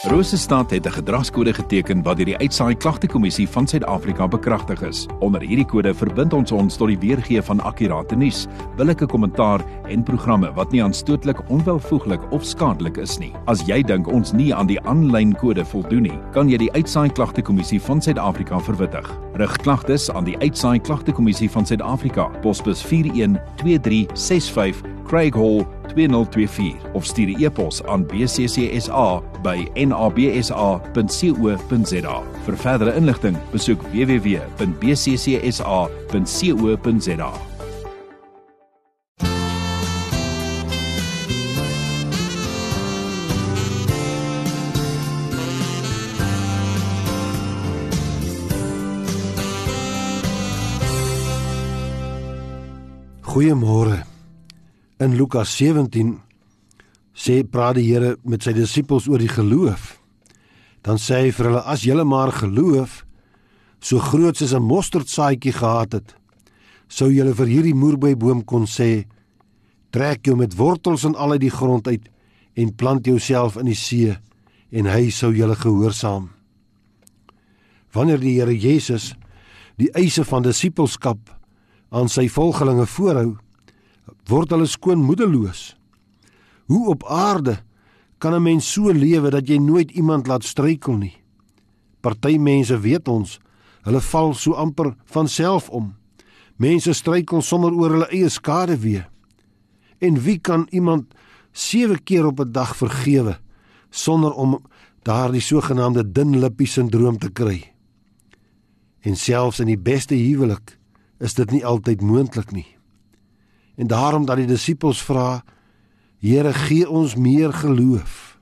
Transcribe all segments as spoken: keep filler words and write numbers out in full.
Rosestad het 'n gedragskode geteken wat deur die Uitsaai Klagtekommissie van Suid-Afrika bekragtig is. Onder hierdie kode verbind ons ons tot die weergee van akkurate nuus, billike kommentaar en programme wat nie aanstootlik, onwelvoeglik of skadelik is nie. As jy dink ons nie aan die aanlyn kode voldoen nie, kan jy die Uitsaai Klagtekommissie van Suid-Afrika verwittig. Rig klagtes aan die Uitsaai Klagtekommissie van Suid-Afrika, posbus vier een twee drie ses vyf, Craig Hall twee nul twee vier of stuur 'n e-pos aan b c c s a by n a b s a punt co punt z a. Vir verdere inligting, besoek w w w punt b c c s a punt co punt z a. Goeiemôre. In Lukas sewentien sê praat die Here met sy disippels oor die geloof. Dan sê hy vir hulle, as julle maar geloof, so groot soos 'n mosterdsaadjie gehad het, sou julle vir hierdie moerbeiboom kon sê, trek jou met wortels en al uit die grond uit en plant jouself in die see, en hy sou julle gehoorsaam. Wanneer die Here Jesus die eise van disippelskap aan sy volgelinge voorhou, word hulle skoon moedeloos. Hoe op aarde kan 'n mens so lewe dat jy nooit iemand laat struikel nie? Party mense weet ons, hulle val so amper van self om. Mense struikel sommer oor hulle eie skaduwee. En wie kan iemand sewe keer op 'n dag vergewe sonder om daardie sogenaamde dunlippie sindroom te kry? En selfs in die beste huwelik is dit nie altyd moontlik nie. En daarom dat die disippels vra, Here, gee ons meer geloof.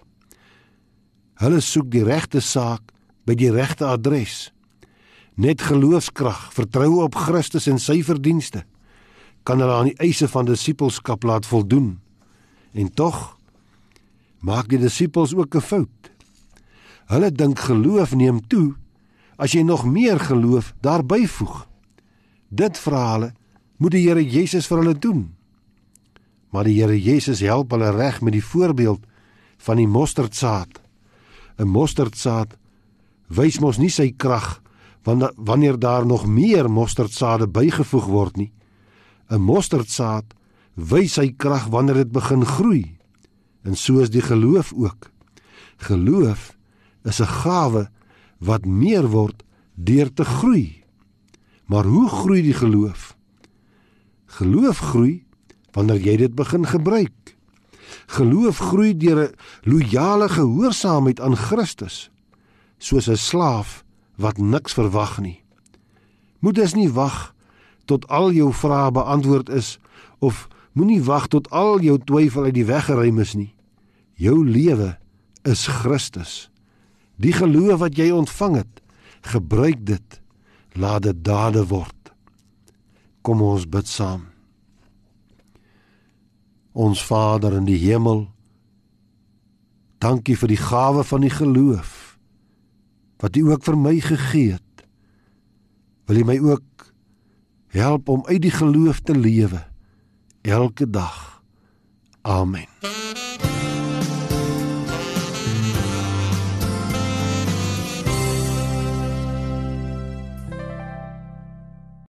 Hulle soek die regte saak by die regte adres. Net geloofskrag, vertroue op Christus en sy verdienste, kan hulle aan die eise van disippelskap laat voldoen. En tog maak die disippels ook 'n fout. Hulle dink geloof neem toe as jy nog meer geloof daarby voeg. Dit vra hulle, moet die Here Jesus vir hulle doen. Maar die Here Jesus help hulle reg met die voorbeeld van die mosterdsaad. 'n Mosterdsaad wys mos nie sy krag wanneer daar nog meer mosterdsaade bygevoeg word nie. 'n Mosterdsaad wys sy krag wanneer dit begin groei. En so is die geloof ook. Geloof is 'n gawe wat meer word deur te groei. Maar hoe groei die geloof? Geloof groei wanneer jy dit begin gebruik. Geloof groei deur 'n loyale gehoorsaamheid aan Christus, soos 'n slaaf wat niks verwag nie. Moet dus nie wag tot al jou vrae beantwoord is, of moenie wag tot al jou twyfel uit die weg geruim is nie. Jou lewe is Christus. Die geloof wat jy ontvang het, gebruik dit, laat dit dade word. Kom ons bid saam. Ons Vader in die hemel, dankie vir die gawe van die geloof, wat U ook vir my gegee het. Wil U my ook help om uit die geloof te lewe, elke dag. Amen.